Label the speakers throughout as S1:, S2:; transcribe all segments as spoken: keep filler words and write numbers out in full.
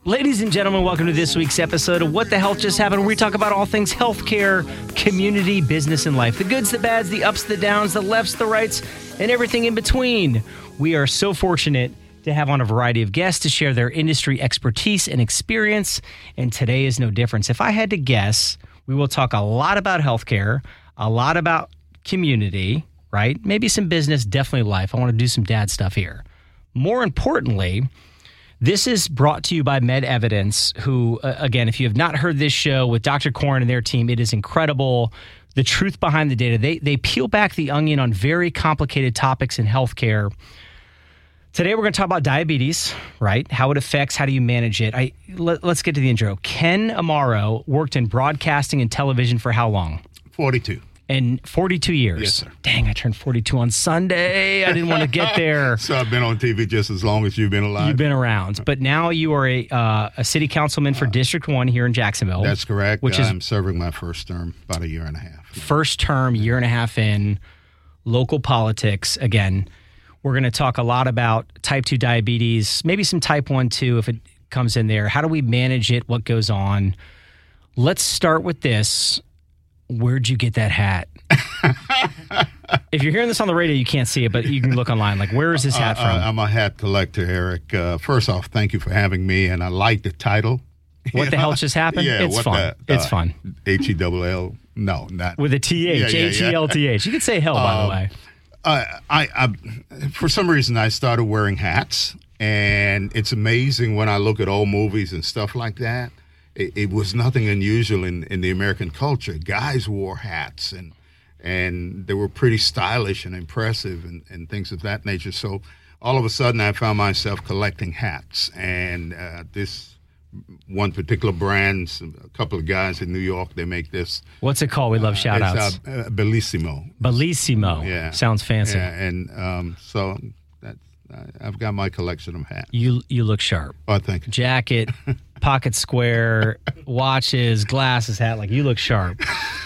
S1: Ladies and gentlemen, welcome to this week's episode of What the Health Just Happened, where we talk about all things healthcare, community, business, and life. The goods, the bads, the ups, the downs, the lefts, the rights, and everything in between. We are so fortunate to have on a variety of guests to share their industry expertise and experience, and today is no different. If I had to guess, we will talk a lot about healthcare, a lot about community, right? Maybe some business, definitely life. I want to do some dad stuff here. More importantly, this is brought to you by Med Evidence, who, uh, again, if you have not heard this show with Doctor Koren and their team, it is incredible. The truth behind the data. They they peel back the onion on very complicated topics in healthcare. Today, we're going to talk about diabetes, right? How it affects, how do you manage it? I let, Let's get to the intro. Ken Amaro worked in broadcasting and television for how long?
S2: forty-two.
S1: And forty-two years.
S2: Yes, sir.
S1: Dang, I turned forty-two on Sunday. I didn't want to get there.
S2: So I've been on T V just as long as you've been alive.
S1: You've been around. But now you are a uh, a city councilman for uh, District one here in Jacksonville.
S2: That's correct.
S1: Which
S2: I'm
S1: is
S2: serving my first term, about a year and a half.
S1: First term, year and a half in, local politics. Again, we're going to talk a lot about type two diabetes, maybe some type one too if it comes in there. How do we manage it? What goes on? Let's start with this. Where'd you get that hat? If you're hearing this on the radio, you can't see it, but you can look online. Like, where is this hat
S2: uh,
S1: from?
S2: Uh, I'm a hat collector, Eric. Uh, first off, thank you for having me, and I like the title.
S1: What the hell just happened?
S2: Yeah,
S1: it's
S2: what
S1: fun.
S2: The,
S1: it's
S2: uh,
S1: fun.
S2: H E L L. No, not.
S1: With a T H.
S2: Yeah, yeah,
S1: H E L T H. You could say hell, by
S2: um,
S1: the way.
S2: Uh, I, I, for some reason, I started wearing hats, and it's amazing when I look at old movies and stuff like that. It, it was nothing unusual in, in the American culture. Guys wore hats, and and they were pretty stylish and impressive and, and things of that nature. So all of a sudden, I found myself collecting hats. And uh, this one particular brand, a couple of guys in New York, they make this.
S1: What's it called? We love
S2: uh,
S1: shout-outs.
S2: It's uh, uh, Bellissimo.
S1: Bellissimo.
S2: Yeah.
S1: Sounds fancy.
S2: Yeah, and um, so that's, I've got my collection of hats.
S1: You you look sharp.
S2: Oh, thank you.
S1: Jacket, pocket square, watches, glasses, hat. Like, you look sharp.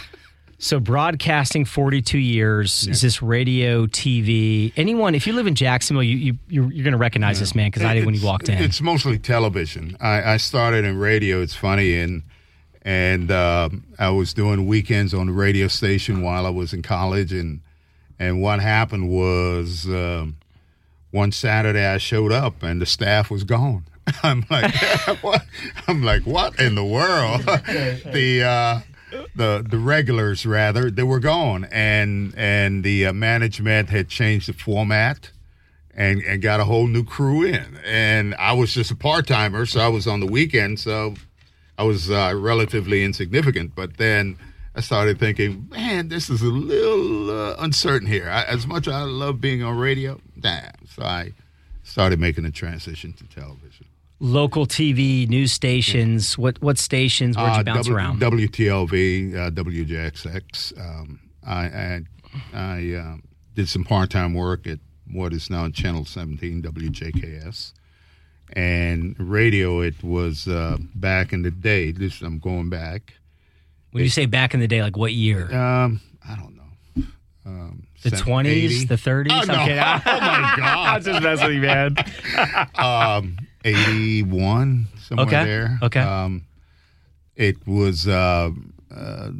S1: So broadcasting forty-two years. Yeah. Is this radio, T V? Anyone, if you live in Jacksonville, you, you, you're, you're going to recognize yeah. this man because I did when you walked in.
S2: It's mostly television. I, I started in radio. It's funny. And and um, I was doing weekends on the radio station while I was in college. And, and what happened was um, one Saturday I showed up and the staff was gone. I'm like, what? I'm like, what in the world? the... Uh, The the regulars, rather, they were gone, and and the uh, management had changed the format and, and got a whole new crew in. And I was just a part-timer, so I was on the weekend, so I was uh, relatively insignificant. But then I started thinking, man, this is a little uh, uncertain here. I, as much as I love being on radio, damn. So I started making a transition to television.
S1: Local T V, news stations, what what stations, where'd you bounce
S2: uh, w,
S1: around?
S2: W T L V, uh, W J X X. Um, I I, I uh, did some part-time work at what is now Channel seventeen, W J K S. And radio, it was uh, back in the day. This I'm going back.
S1: When it, you say back in the day, like what year?
S2: Um, I don't know. Um,
S1: the twenties, the thirties?
S2: Oh, no.
S1: Okay.
S2: Oh, my God.
S1: I was just messing with you, man.
S2: um, eighty-one, somewhere
S1: okay.
S2: there.
S1: Okay.
S2: Um, it was, uh, uh,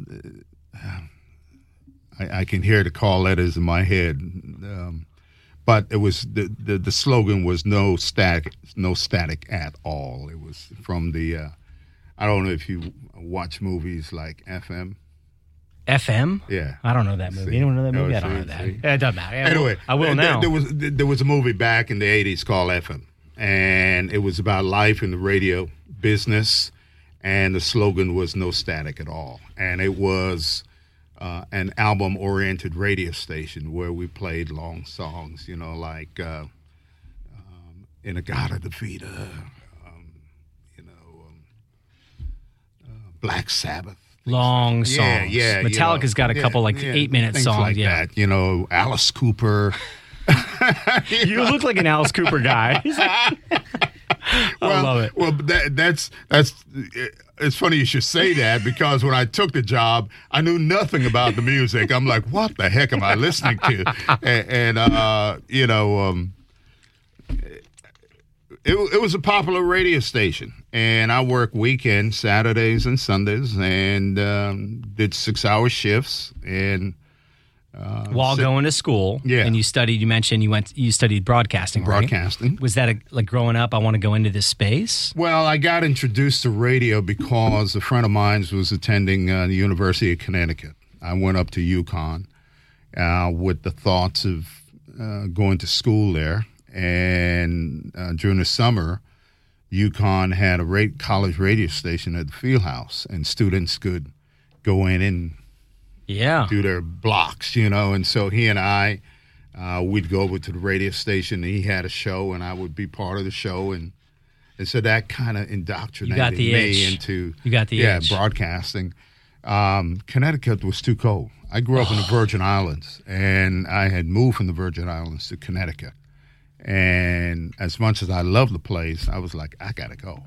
S2: I, I can hear the call letters in my head. Um, but it was, the, the, the slogan was no static, no static at all. It was from the, uh, I don't know if you watch movies like F M.
S1: F M?
S2: Yeah.
S1: I don't know that movie.
S2: See.
S1: You don't know that movie?
S2: No,
S1: I don't
S2: see,
S1: know that.
S2: see.
S1: Yeah, it doesn't matter. Yeah,
S2: anyway,
S1: I will, I will
S2: there,
S1: now.
S2: There was there was a movie back in the eighties called F M, and it was about life in the radio business, and the slogan was no static at all. And it was uh, an album-oriented radio station where we played long songs, you know, like uh, um, In-A-Gadda-Da-Vida, um, you know, um, uh, Black Sabbath.
S1: Long songs.
S2: Yeah, yeah.
S1: Metallica's
S2: you know,
S1: got a couple
S2: yeah,
S1: like
S2: yeah,
S1: eight-minute
S2: things
S1: songs.
S2: like
S1: yeah,
S2: that. You know, Alice Cooper.
S1: you, you look like an Alice Cooper guy. He's like, I
S2: well,
S1: love it.
S2: Well, that, that's that's. It's funny you should say that because when I took the job, I knew nothing about the music. I'm like, what the heck am I listening to? And, and uh, you know, um, it, it was a popular radio station, and I worked weekends, Saturdays and Sundays, and um, did six-hour shifts. And uh,
S1: while
S2: so,
S1: going to school,
S2: yeah.
S1: and you studied. You mentioned you went. You studied broadcasting.
S2: Broadcasting.
S1: Right? Was that a, like growing up? I want to go into this space.
S2: Well, I got introduced to radio because a friend of mine was attending uh, the University of Connecticut. I went up to UConn uh, with the thoughts of uh, going to school there. And uh, during the summer, UConn had a ra- college radio station at the field house, and students could go in and
S1: yeah.
S2: do their blocks, you know. And so he and I, uh, we'd go over to the radio station, and he had a show, and I would be part of the show. And, and so that kind of indoctrinated
S1: you got the
S2: me
S1: itch.
S2: into
S1: you got the
S2: yeah,
S1: itch.
S2: broadcasting. Um, Connecticut was too cold. I grew up in the Virgin Islands, and I had moved from the Virgin Islands to Connecticut. And as much as I love the place, I was like, I gotta go.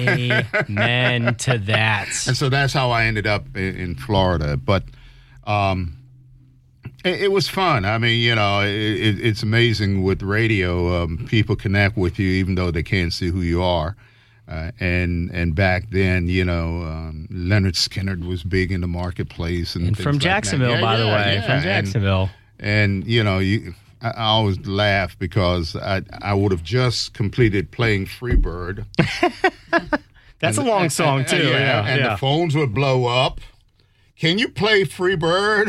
S1: Amen to that.
S2: And so that's how I ended up in, in Florida. But um, it, it was fun. I mean, you know, it, it, it's amazing with radio. Um, people connect with you even though they can't see who you are. Uh, and and back then, you know, um, Leonard Skinner was big in the marketplace, and,
S1: and from
S2: like
S1: Jacksonville,
S2: yeah,
S1: by
S2: yeah,
S1: the way,
S2: yeah.
S1: from Jacksonville.
S2: And, and you know, you. I always laugh because I I would have just completed playing Freebird.
S1: That's
S2: and,
S1: a long song
S2: and,
S1: too.
S2: And, yeah,
S1: yeah,
S2: and
S1: yeah.
S2: the phones would blow up. Can you play Freebird?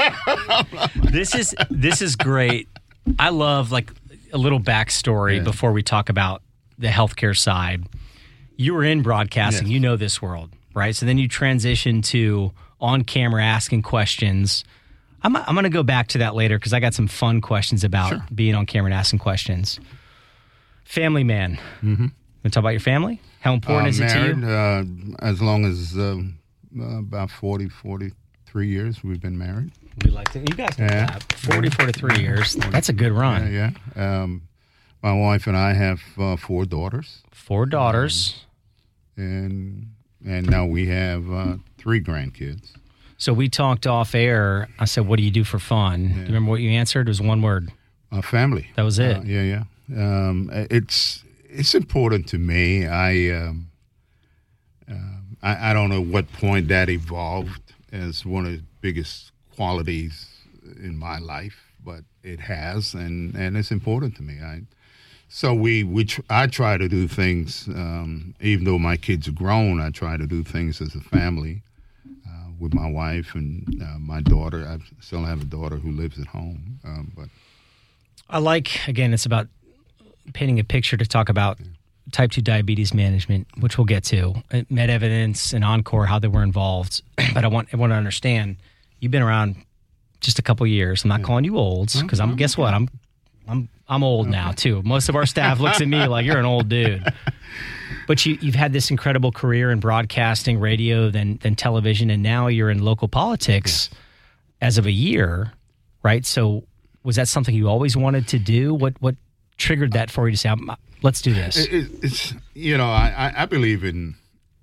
S1: This is this is great. I love like a little backstory
S2: yeah.
S1: before we talk about the healthcare side. You were in broadcasting.
S2: Yes.
S1: You know this world, right? So then you transition to on camera asking questions. I'm, I'm going to go back to that later because I got some fun questions about
S2: sure.
S1: being on camera and asking questions. Family man.
S2: Mm-hmm.
S1: Want to talk about your family? How important
S2: uh,
S1: is it
S2: married,
S1: to you?
S2: Uh, as long as um, uh, about forty, forty-three years we've been married.
S1: We like to. You guys know
S2: yeah.
S1: that. forty, forty-three years. That's a good run.
S2: Yeah. yeah. Um, my wife and I have uh, four daughters.
S1: Four daughters.
S2: Um, and and now we have uh, three grandkids.
S1: So we talked off air. I said, what do you do for fun?
S2: Yeah.
S1: Do you remember what you answered? It was one word.
S2: Uh, family.
S1: That was it.
S2: Uh, yeah, yeah. Um, it's it's important to me. I, um, uh, I I don't know what point that evolved as one of the biggest qualities in my life, but it has, and, and it's important to me. I so we we tr- I try to do things, um, even though my kids are grown. I try to do things as a family. With my wife and uh, my daughter. I still have a daughter who lives at home. Um, but
S1: I like, again, it's about painting a picture to talk about yeah. type two diabetes management, which we'll get to. Med Evidence and Encore, how they were involved. But I want everyone to understand, you've been around just a couple years. I'm not yeah. calling you old, because I'm. guess what? I'm I'm I'm old okay. now, too. Most of our staff looks at me like, you're an old dude. But you, you've had this incredible career in broadcasting, radio, then then television, and now you're in local politics yes. as of a year, right? So was that something you always wanted to do? What what triggered that for you to say, let's do this?
S2: It, it's you know, I, I believe in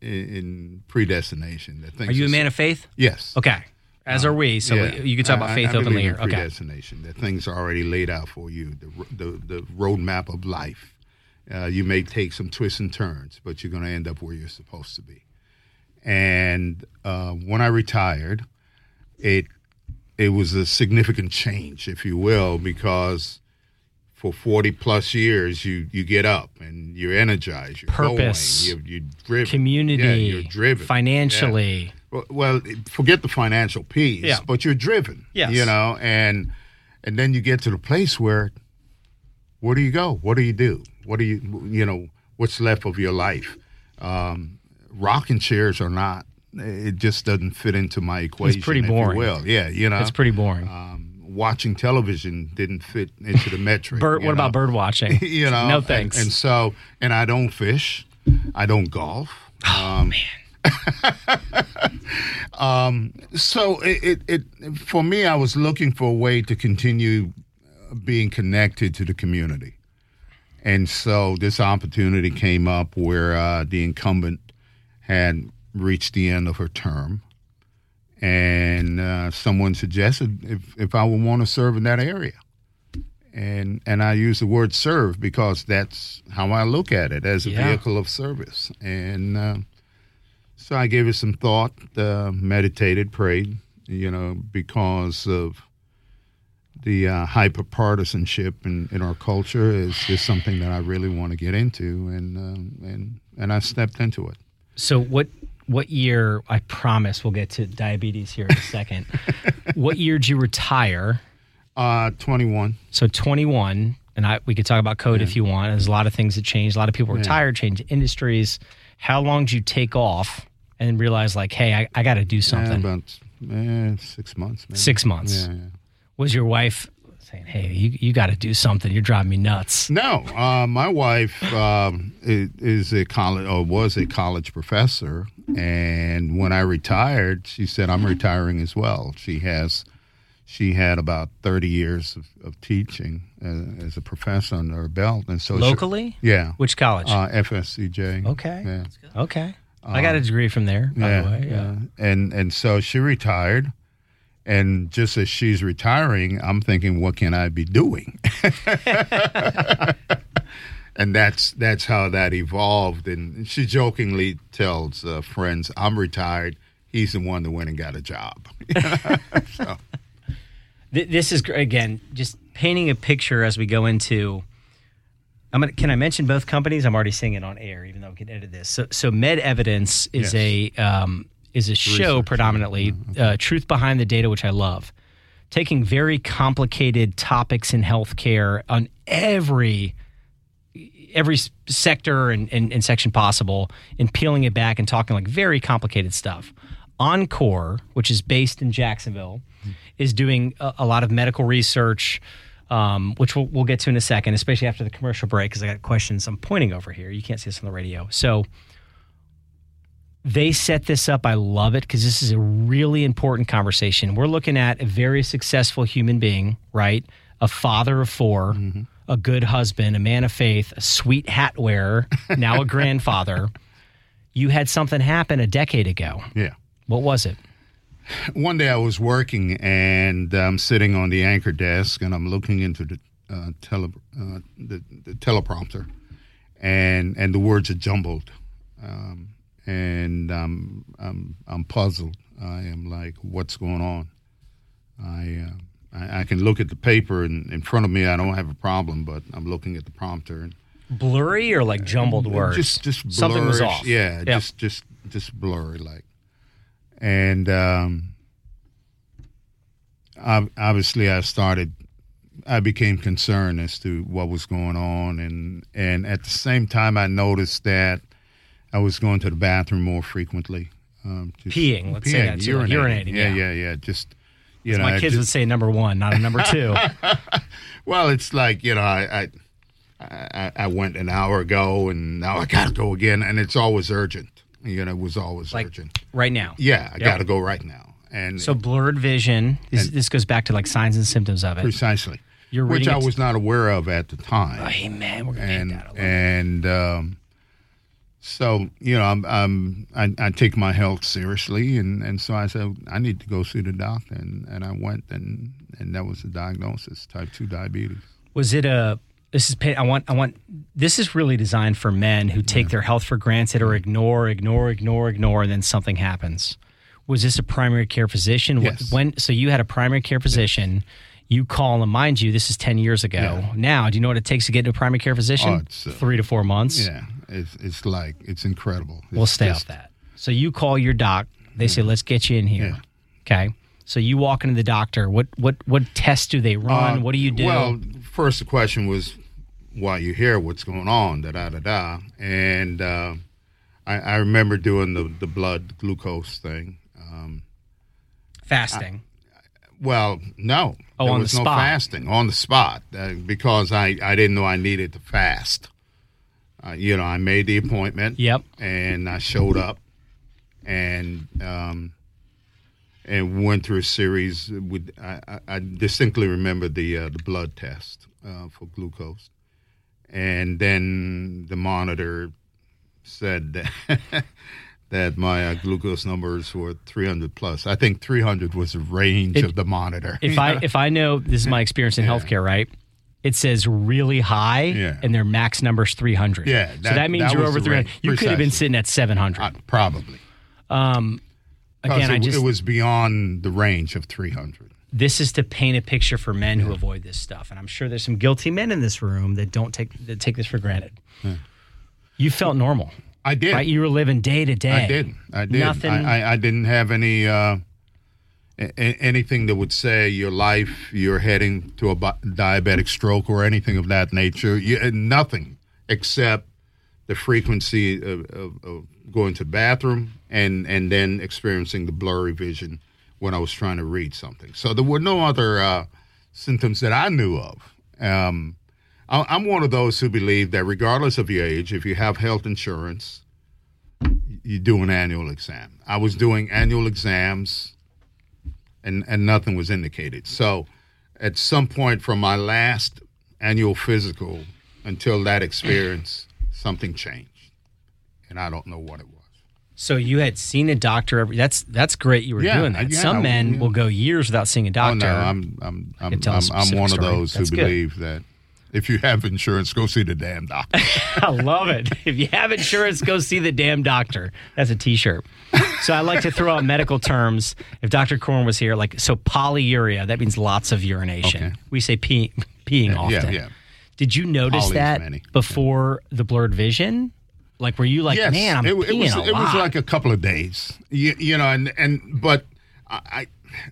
S2: in predestination. That things
S1: are you a
S2: are,
S1: man of faith?
S2: Yes.
S1: Okay. As um, are we. So yeah. we, you can talk about faith
S2: I, I
S1: openly here.
S2: In
S1: okay.
S2: Predestination. That things are already laid out for you. The the, the roadmap of life. Uh, you may take some twists and turns, but you're going to end up where you're supposed to be. And uh, when I retired, it it was a significant change, if you will, because for forty plus years, you, you get up and you're energized, you're
S1: purpose,
S2: going, you're, you're driven,
S1: community,
S2: yeah, you're driven
S1: financially.
S2: Yeah. Well, well, forget the financial piece,
S1: yeah.
S2: but you're driven.
S1: Yes.
S2: You know, and and then you get to the place where, where do you go? What do you do? What do you, you know, what's left of your life? Um, rocking chairs are not, it just doesn't fit into my equation.
S1: It's pretty boring.
S2: If you will. Yeah, you know.
S1: It's pretty boring.
S2: Um, watching television didn't fit into the metric.
S1: Bird, what know? About bird watching?
S2: you know.
S1: No thanks.
S2: And, and so, and I don't fish. I don't golf.
S1: Oh,
S2: um,
S1: man.
S2: um, so it, it, it, for me, I was looking for a way to continue being connected to the community. And so this opportunity came up where uh, the incumbent had reached the end of her term. And uh, someone suggested if, if I would want to serve in that area. and and I use the word serve because that's how I look at it, as a
S1: Yeah.
S2: vehicle of service. And uh, so I gave it some thought, uh, meditated, prayed, you know, because of the uh, hyper-partisanship in, in our culture is just something that I really want to get into, and um, and and I stepped into it.
S1: So what what year, I promise we'll get to diabetes here in a second. What year did you retire?
S2: Uh, twenty-one.
S1: So twenty-one, and I we could talk about code
S2: Yeah.
S1: if you want. There's a lot of things that changed. A lot of people
S2: Yeah.
S1: retired, changed industries. How long did you take off and realize, like, hey, I, I got to do
S2: Yeah,
S1: something?
S2: about eh, six months. Maybe.
S1: Six months.
S2: Yeah, yeah.
S1: Was your wife saying, hey, you, you got to do something. You're driving me nuts.
S2: No, uh, my wife um, is, is a college or was a college professor, and when I retired, she said, "I'm retiring as well." She has, she had about thirty years of, of teaching uh, as a professor under her belt, and so she-
S1: Locally?
S2: yeah,
S1: Which college?
S2: uh, F S C J.
S1: Okay.
S2: Yeah.
S1: Okay. I got a degree from there, by
S2: Yeah,
S1: the way. Yeah.
S2: yeah. And and so she retired, and just as she's retiring, I'm thinking, what can I be doing? And that's that's how that evolved. And she jokingly tells uh, friends, "I'm retired. He's the one that went and got a job." So,
S1: Th- This is, gr- again, just painting a picture as we go into. I'm gonna, can I mention both companies? I'm already saying it on air, even though we can edit this. So, so Med Evidence is
S2: Yes.
S1: a um, is a show
S2: Research.
S1: predominantly, uh, truth behind the data, which I love, taking very complicated topics in healthcare on every every s- sector and, and, and section possible, and peeling it back and talking like very complicated stuff. Encore, which is based in Jacksonville, is doing a, a lot of medical research, um, which we'll, we'll get to in a second, especially after the commercial break, because I got questions I'm pointing over here. You can't see this on the radio. So they set this up. I love it because this is a really important conversation. We're looking at a very successful human being, right? A father of four,
S2: Mm-hmm.
S1: a good husband, a man of faith, a sweet hat wearer, now a grandfather. You had something happen a decade ago.
S2: yeah.
S1: What was it?
S2: One day I was working, and I'm sitting on the anchor desk, and I'm looking into the uh, tele uh, the, the teleprompter, and and the words are jumbled, um, and um, I'm I'm puzzled. I am like, what's going on? I uh, I, I can look at the paper in, in front of me. I don't have a problem, but I'm looking at the prompter, and
S1: Blurry or like jumbled words?
S2: just just blurry.
S1: Something was off.
S2: Yeah,
S1: Yep.
S2: just just just blurry like. And um, ob- obviously, I started. I became concerned as to what was going on, and and at the same time, I noticed that I was going to the bathroom more frequently. Um, just
S1: Peeing, let's say that, so like urinating,
S2: Yeah,
S1: yeah.
S2: yeah, yeah. Just you
S1: So
S2: know,
S1: my
S2: I
S1: kids would
S2: just-
S1: say number one, not a number two.
S2: well, it's like, you know, I, I I I went an hour ago, and now I got to go again, and it's always urgent. You know, it was always
S1: Like
S2: urgent.
S1: right now.
S2: Yeah, I
S1: Yep.
S2: got to go right now. And
S1: So blurred vision. This,
S2: And-
S1: this goes back to like signs and symptoms of it.
S2: precisely,
S1: You're
S2: which
S1: reading
S2: I
S1: it-
S2: was not aware of at the time.
S1: Hey man, we're gonna
S2: and
S1: hit that a little.
S2: and um, so you know, I'm, I'm I, I take my health seriously, and, and so I said I need to go see the doctor, and, and I went, and and that was the diagnosis: type two diabetes.
S1: Was it a? This is. pa- I want. I want. This is really designed for men who take their health for granted or ignore, ignore, ignore, ignore, and then something happens. Was this a primary care physician? Wh-
S2: Yes.
S1: When? So you had a primary care physician. You call and mind you, this is ten years ago.
S2: Yeah.
S1: Now, do you know what it takes to get to a primary care physician?
S2: Oh, it's, uh,
S1: Three to four months.
S2: Yeah, it's it's like it's incredible.
S1: We'll
S2: It's
S1: stay
S2: just-
S1: off that. So you call your doc. They say, let's get you in here.
S2: Yeah.
S1: Okay. So you walk into the doctor. What what what tests do they run?
S2: Uh,
S1: what do you do?
S2: Well, first the question was, why you here? What's going on? Da da da da. And uh, I, I remember doing the the blood glucose thing. Um,
S1: Fasting.
S2: well, no,
S1: Oh,
S2: there
S1: on
S2: was
S1: the
S2: no
S1: spot.
S2: fasting on the spot uh, because I I didn't know I needed to fast. Uh, you know, I made the appointment.
S1: Yep.
S2: And I showed up, and um, and went through a series. With I, I- I distinctly remember the uh, the blood test uh, for glucose, and then the monitor said that, that my uh, glucose numbers were three hundred plus. I think three hundred was the range
S1: It-
S2: of the monitor.
S1: If I if I know, this is my experience in
S2: Yeah.
S1: healthcare, right? it says really high,
S2: Yeah.
S1: and their max number's three hundred.
S2: Yeah,
S1: so
S2: that-
S1: that means
S2: that
S1: you're
S2: was
S1: over
S2: the
S1: three hundred.
S2: range.
S1: You could have been
S2: Precisely.
S1: sitting at seven hundred.
S2: Uh, probably.
S1: Um,
S2: Because
S1: again, I
S2: it,
S1: just
S2: it was beyond the range of three hundred.
S1: this is to paint a picture for men who avoid this stuff, and I'm sure there's some guilty men in this room that don't take that take this for granted. You felt normal,
S2: I did.
S1: right? You were living day to day.
S2: I did. I did.
S1: Nothing.
S2: I, I, I didn't have any uh, a- a- anything that would say your life, you're heading to a bi- diabetic stroke or anything of that nature. You, uh, nothing except the frequency of, of, of going to the bathroom and, and then experiencing the blurry vision when I was trying to read something. So there were no other uh, symptoms that I knew of. Um, I, I'm one of those who believe that regardless of your age, if you have health insurance, you do an annual exam. I was doing annual exams, and, and nothing was indicated. So at some point from my last annual physical until that experience, something changed, and I don't know what it was.
S1: So you had seen a doctor every. That's that's great. You were
S2: Yeah,
S1: doing that.
S2: yeah,
S1: Some men
S2: yeah.
S1: will go years without seeing a doctor.
S2: Oh, no, I'm I'm I'm
S1: can tell a
S2: I'm, I'm
S1: specific
S2: one
S1: story.
S2: of those
S1: That's
S2: who
S1: good.
S2: believe that if you have insurance, go see the damn doctor.
S1: I love it. If you have insurance, go see the damn doctor. That's a T-shirt. So I like to throw out medical terms. If Doctor Korn was here, like so, polyuria. That means lots of urination.
S2: Okay.
S1: We say pee, peeing
S2: Yeah,
S1: often.
S2: yeah.
S1: Did you notice
S2: Poly's
S1: that
S2: many.
S1: before the blurred vision? Like, were you like,
S2: Yes,
S1: man, I'm
S2: it,
S1: peeing
S2: it was.
S1: a
S2: It
S1: lot?
S2: was like a couple of days, you, you know, and and but I, I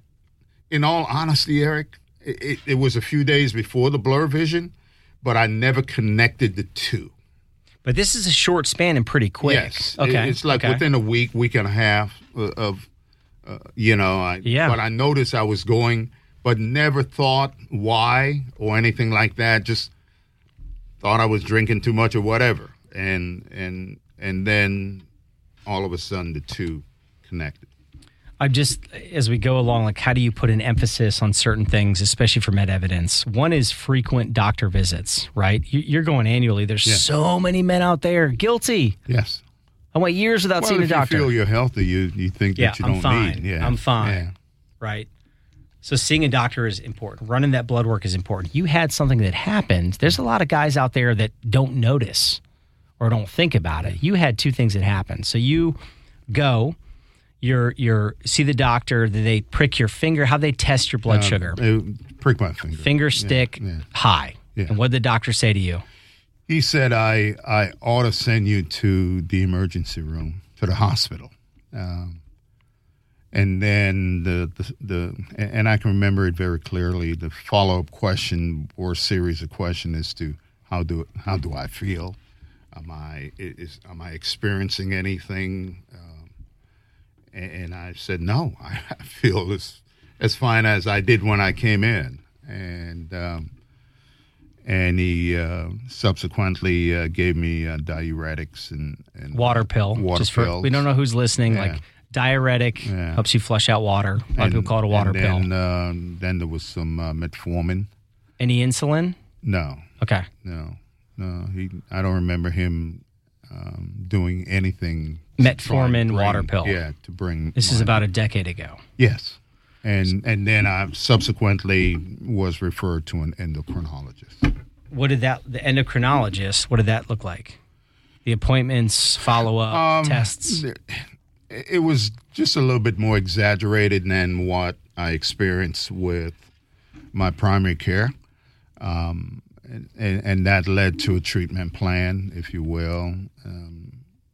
S2: in all honesty, Eric, it, it, it was a few days before the blur vision, but I never connected the two.
S1: But this is a short span and pretty quick.
S2: Yes,
S1: Okay.
S2: It- it's like
S1: okay.
S2: within a week, week and a half of, uh, you know, I,
S1: Yeah.
S2: But I noticed I was going, but never thought why or anything like that. Just thought I was drinking too much or whatever, and and and then all of a sudden the two connected.
S1: I'm just, as we go along, like, how do you put an emphasis on certain things, especially for med evidence? One is frequent doctor visits, right? You- You're going annually. There's
S2: Yeah.
S1: so many men out there guilty.
S2: Yes.
S1: I went years without
S2: Well,
S1: seeing a
S2: if
S1: doctor.
S2: you feel you're healthy, you you think
S1: Yeah,
S2: that you
S1: I'm
S2: don't
S1: fine.
S2: need. Yeah,
S1: I'm fine.
S2: Yeah.
S1: Right. So seeing a doctor is important. Running that blood work is important. You had something that happened. There's a lot of guys out there that don't notice or don't think about it. You had two things that happened. So you go, you're you're see the doctor. They prick your finger. How they test your blood
S2: Uh,
S1: sugar?
S2: it prick my finger.
S1: Finger stick
S2: yeah.
S1: high.
S2: Yeah.
S1: And what did the doctor say to you?
S2: He said, I, I ought to send you to the emergency room, to the hospital. Um, and then the, the, the, and I can remember it very clearly, the follow-up question or series of questions as to how do, how do I feel? Am I, is, am I experiencing anything? Um, and, and I said, no, I feel as, as fine as I did when I came in. And, um, And he uh, subsequently uh, gave me uh, diuretics and, and
S1: Water pill.
S2: Water
S1: Just for,
S2: pills.
S1: we don't know who's listening.
S2: Yeah.
S1: Like diuretic
S2: Yeah.
S1: helps you flush out water. A lot of
S2: and-
S1: people call it a water
S2: and
S1: pill.
S2: then, uh, then there was some uh, metformin.
S1: Any insulin?
S2: No,
S1: Okay.
S2: no, no. He, I don't remember him um, doing anything. to
S1: Metformin
S2: try and bring-
S1: water pill.
S2: Yeah, to bring.
S1: This is
S2: my-
S1: about a decade ago.
S2: Yes, and and then I subsequently was referred to an endocrinologist.
S1: What did that, the endocrinologist, what did that look like? The appointments, follow up,
S2: Um,
S1: tests?
S2: It was just a little bit more exaggerated than what I experienced with my primary care. Um, and, and, and that led to a treatment plan, if you will. Um,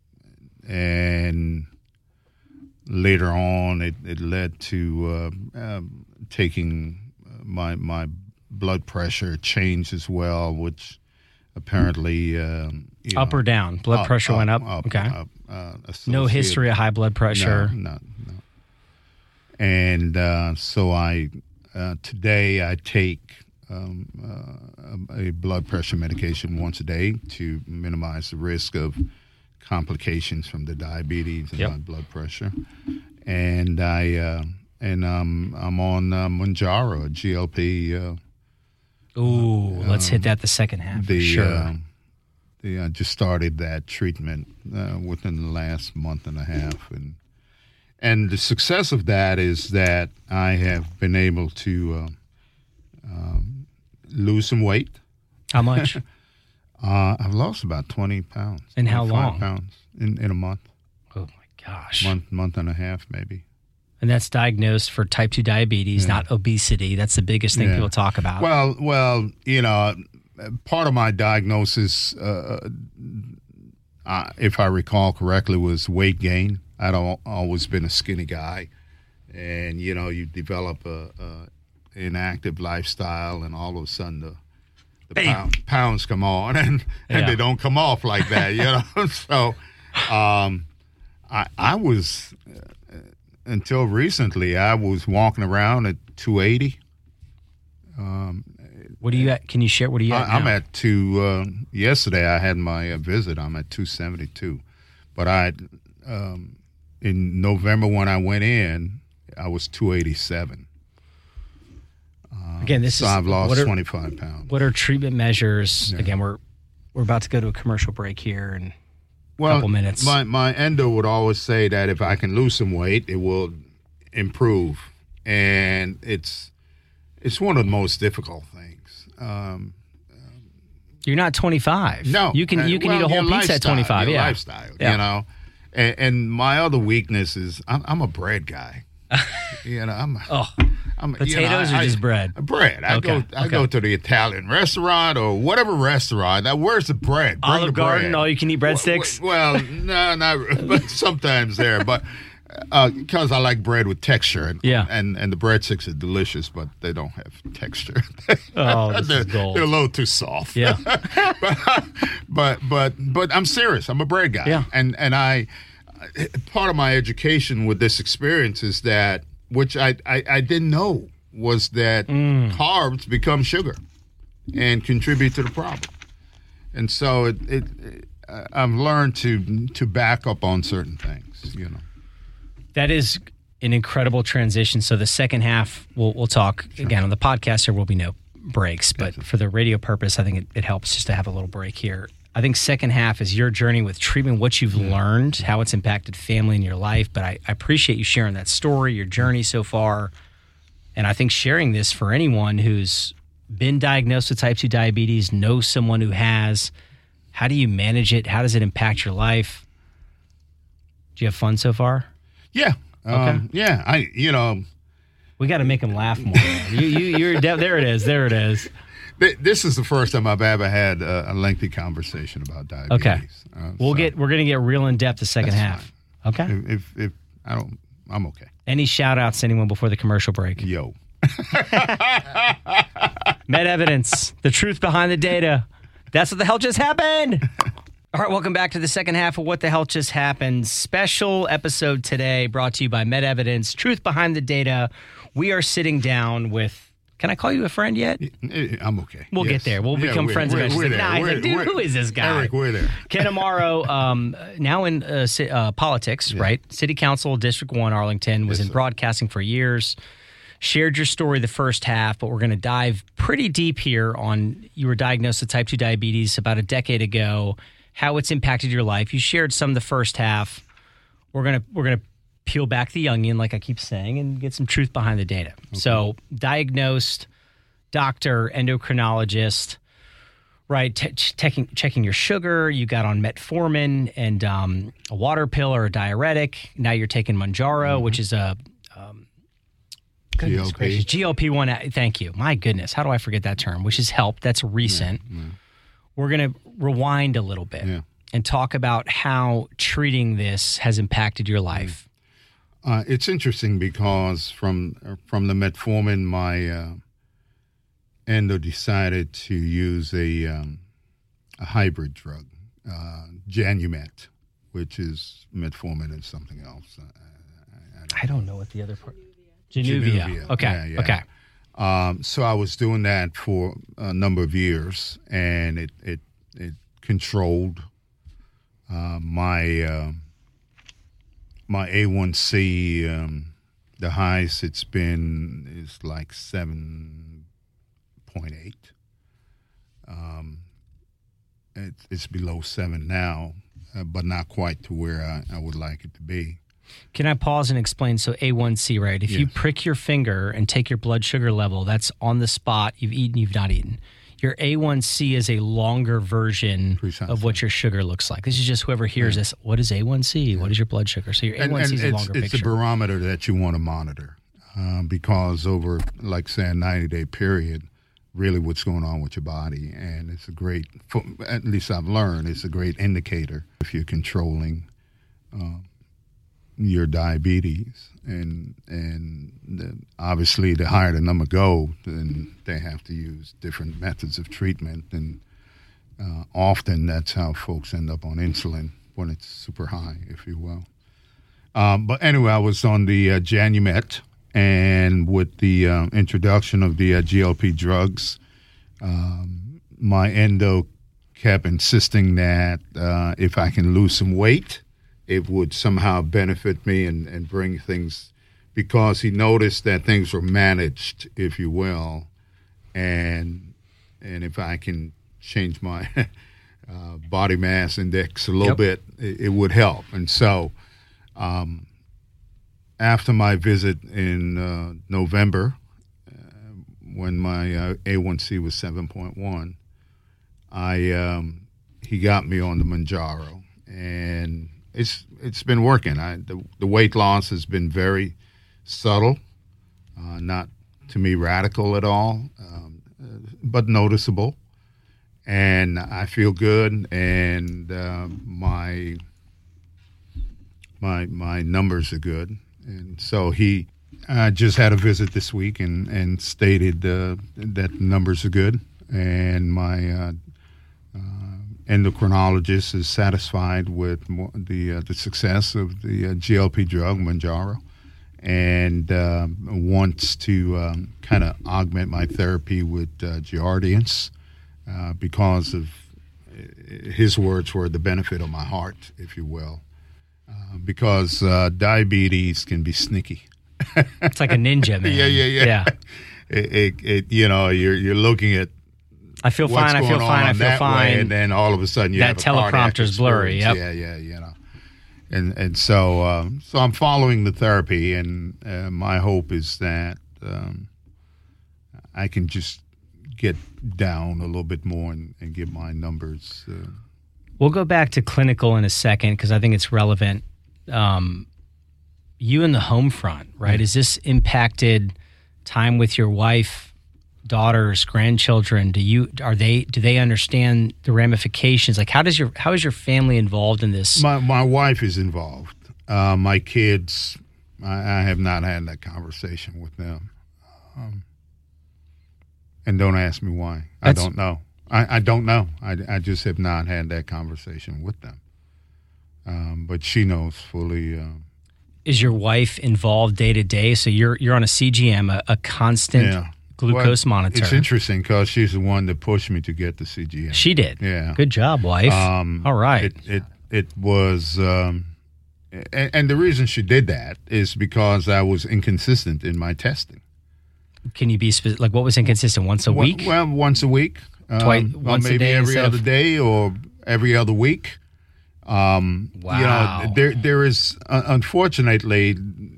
S2: and later on, it, it led to uh, um, taking my my blood pressure changed as well, which apparently um, you
S1: Up
S2: know,
S1: or down? Blood
S2: up,
S1: pressure went up?
S2: up,
S1: Okay.
S2: up, uh,
S1: No
S2: associated-
S1: history of high blood pressure?
S2: No, no, no. And uh, so I uh, today I take um, uh, a blood pressure medication once a day to minimize the risk of complications from the diabetes and
S1: Yep.
S2: my blood pressure. And I uh, and um, I'm on uh, Mounjaro, a G L P. Uh,
S1: Ooh, let's hit that the second half.
S2: the
S1: for sure.
S2: uh, the I just started that treatment uh, within the last month and a half, and and the success of that is that I have been able to uh, um, lose some weight.
S1: How much?
S2: uh, I've lost about twenty pounds.
S1: In how long?
S2: Pounds in, in a month.
S1: Oh, my gosh.
S2: Month, month and a half, maybe.
S1: And that's diagnosed for type two diabetes, yeah. not obesity. That's the biggest thing yeah. people talk about.
S2: Well, well, you know, part of my diagnosis, uh, uh, if I recall correctly, was weight gain. I'd al- always been a skinny guy. And, you know, you develop a, a inactive lifestyle, and all of a sudden the, the pound, pounds come on, and, and yeah. they don't come off like that, you know. So um, I, I was... Uh, Until recently, I was walking around at two eighty. Um,
S1: what are you at? Can you share? What are you at
S2: I, I'm
S1: now?
S2: at two. Uh, yesterday, I had my uh, visit. I'm at two seventy-two. But I, um, in November when I went in, I was two eighty-seven. Uh,
S1: Again, this
S2: so
S1: is
S2: I've lost
S1: are,
S2: twenty-five pounds.
S1: What are treatment measures?
S2: Yeah.
S1: Again, we're we're about to go to a commercial break here, and.
S2: Well,
S1: couple minutes.
S2: My, my endo would always say that if I can lose some weight, it will improve. And it's it's one of the most difficult things. Um,
S1: You're not twenty-five.
S2: No.
S1: You can you can
S2: well,
S1: eat a whole pizza at twenty-five.
S2: Your
S1: yeah.
S2: lifestyle,
S1: yeah.
S2: you know. And, and my other weakness is I'm, I'm a bread guy. you know, I'm
S1: oh.
S2: I'm,
S1: Potatoes
S2: you know, I,
S1: or just bread?
S2: Bread. I
S1: okay.
S2: go I
S1: okay.
S2: go to the Italian restaurant or whatever restaurant. Now, where's the bread? Bring
S1: Olive
S2: the
S1: Garden,
S2: bread.
S1: all you can eat breadsticks?
S2: Well, well, no, not but sometimes there. But because uh, I like bread with texture. And,
S1: yeah.
S2: and, and the breadsticks are delicious, but they don't have texture.
S1: Oh, this
S2: they're,
S1: is gold.
S2: They're a little too soft.
S1: Yeah.
S2: but, but, but, but I'm serious. I'm a bread guy.
S1: Yeah.
S2: And, and I, part of my education with this experience is that, which I, I, I didn't know, was that mm. carbs become sugar and contribute to the problem. And so it, it, it, I've learned to to back up on certain things, you know.
S1: That is an incredible transition. So the second half, we'll, we'll talk, sure. again, on the podcast, there will be no breaks. But for the radio purpose, I think it, it helps just to have a little break here. I think second half is your journey with treatment, what you've yeah. learned, how it's impacted family in your life. But I, I appreciate you sharing that story, your journey so far. And I think sharing this for anyone who's been diagnosed with type two diabetes, knows someone who has, how do you manage it? How does it impact your life? Do you have fun so far?
S2: Yeah.
S1: Okay.
S2: Um, yeah. I, you know.
S1: We got to make him laugh more. you, you, you're there it is. There it is.
S2: This is the first time I've ever had a, a lengthy conversation about diabetes.
S1: Okay.
S2: Uh,
S1: we'll
S2: so
S1: get, we're going to get real in depth the second half.
S2: Fine.
S1: Okay.
S2: If, if, if I don't, I'm okay.
S1: Any shout outs to anyone before the commercial break?
S2: Yo.
S1: Med evidence, the truth behind the data. That's what the hell just happened. All right, welcome back to the second half of What the Hell Just Happened. Special episode today brought to you by Med Evidence, truth behind the data. We are sitting down with, can I call you a friend yet?
S2: I'm okay.
S1: We'll
S2: yes.
S1: get there. We'll
S2: yeah,
S1: become
S2: we're,
S1: friends
S2: we're,
S1: eventually.
S2: We're
S1: nah, he's
S2: we're,
S1: like, dude,
S2: we're,
S1: who is this guy?
S2: Eric, we're there.
S1: Ken Amaro, um, now in uh, uh, politics, yeah. right? City Council, District one, Arlington, was
S2: yes,
S1: in
S2: sir.
S1: broadcasting for years. Shared your story the first half, but we're going to dive pretty deep here on you were diagnosed with type two diabetes about a decade ago, how it's impacted your life. You shared some of the first half. We're going to we're going to peel back the onion, like I keep saying, and get some truth behind the data. Okay. So, diagnosed, doctor, endocrinologist, right, t- checking checking your sugar. You got on metformin and um, a water pill or a diuretic. Now you're taking Mounjaro, mm-hmm. which is a um, goodness
S2: G L P.
S1: gracious, G L P one. Thank you. My goodness, how do I forget that term? Which is help. That's recent. Yeah, yeah. We're going to rewind a little bit
S2: yeah.
S1: and talk about how treating this has impacted your life.
S2: Uh, it's interesting because from from the metformin, my uh, endo decided to use a um, a hybrid drug, uh, Janumet, which is metformin and something else. I, I, I, don't,
S1: I don't know what the other part. Januvia.
S2: Januvia.
S1: Okay.
S2: Yeah, yeah.
S1: Okay.
S2: Um, so I was doing that for a number of years, and it it it controlled uh, my uh, my A one C. Um, the highest it's been is like seven point eight. Um, it, it's below seven now, uh, but not quite to where I, I would like it to be.
S1: Can I pause and explain? So A one C, right? If
S2: yes.
S1: you prick your finger and take your blood sugar level, that's on the spot. You've eaten, you've not eaten. Your A one C is a longer version
S2: Precisely.
S1: of what your sugar looks like. This is just whoever hears
S2: Yeah.
S1: this. What is A one C? What is your blood sugar? So your
S2: And,
S1: A one C
S2: and
S1: is a
S2: it's,
S1: longer
S2: it's
S1: picture.
S2: a barometer that you want to monitor uh, because over, like say, a ninety-day period, really what's going on with your body. And it's a great, at least I've learned, it's a great indicator if you're controlling uh, your diabetes. And and the, obviously, the higher the number go, then they have to use different methods of treatment. And uh, often that's how folks end up on insulin when it's super high, if you will. Um, but anyway, I was on the uh, Janumet, and with the uh, introduction of the uh, G L P drugs, um, my endo kept insisting that uh, if I can lose some weight, it would somehow benefit me and, and bring things, because he noticed that things were managed, if you will, and and if I can change my uh, body mass index a little
S1: Yep.
S2: bit, it, it would help. And so um, after my visit in uh, November, uh, when my uh, A one C was seven point one, I um, he got me on the Mounjaro, and it's it's been working. I, the, the weight loss has been very subtle, uh, not to me radical at all, um, uh, but noticeable. And I feel good, and uh, my my my numbers are good. And so he uh, just had a visit this week and and stated uh, that the numbers are good, and my uh, uh, endocrinologist is satisfied with mo- the uh, the success of the uh, G L P drug Mounjaro, and uh, wants to um, kind of augment my therapy with uh, Jardiance. Uh, because of uh, his words were the benefit of my heart, if you will, uh, because uh, diabetes can be sneaky.
S1: It's like a ninja, man.
S2: yeah, yeah, yeah.
S1: Yeah.
S2: It, it, it, you know, you're you're looking at
S1: I feel
S2: what's
S1: fine. I
S2: going
S1: feel
S2: on
S1: fine. I
S2: on
S1: feel
S2: that way,
S1: fine.
S2: and then all of a sudden you
S1: That
S2: have a cardiac
S1: teleprompter's blurry,
S2: experience. Yeah, yeah, you know. And and so um, so I'm following the therapy, and uh, my hope is that um, I can just get down a little bit more and, and get my numbers. Uh,
S1: We'll go back to clinical in a second because I think it's relevant. Um, you in the home front, right?
S2: Yeah.
S1: Has this impacted time with your wife, daughters, grandchildren? Do you are they do they understand the ramifications? Like, how does your how is your family involved in this?
S2: my my wife is involved. Uh, my kids, I, I have not had that conversation with them. Um, and don't ask me why. I
S1: That's-
S2: don't know. I, I don't know. I, I just have not had that conversation with them. Um, but she knows fully. Um,
S1: Is your wife involved day to day? So you're you're on a C G M, a, a constant
S2: yeah.
S1: glucose
S2: Well,
S1: monitor.
S2: It's interesting because she's the one that pushed me to get the C G M.
S1: She did.
S2: Yeah.
S1: Good job, wife.
S2: Um,
S1: All right.
S2: It it, it was, um, and, and the reason she did that is because I was inconsistent in my testing.
S1: Can you be specific? Like, what was inconsistent? Once a
S2: Well-
S1: week?
S2: Well, once a week. Um,
S1: Twice-
S2: or
S1: once a
S2: maybe
S1: day
S2: every
S1: instead
S2: other
S1: of-
S2: day or every other week. Um,
S1: Wow.
S2: You know, there there is uh, unfortunately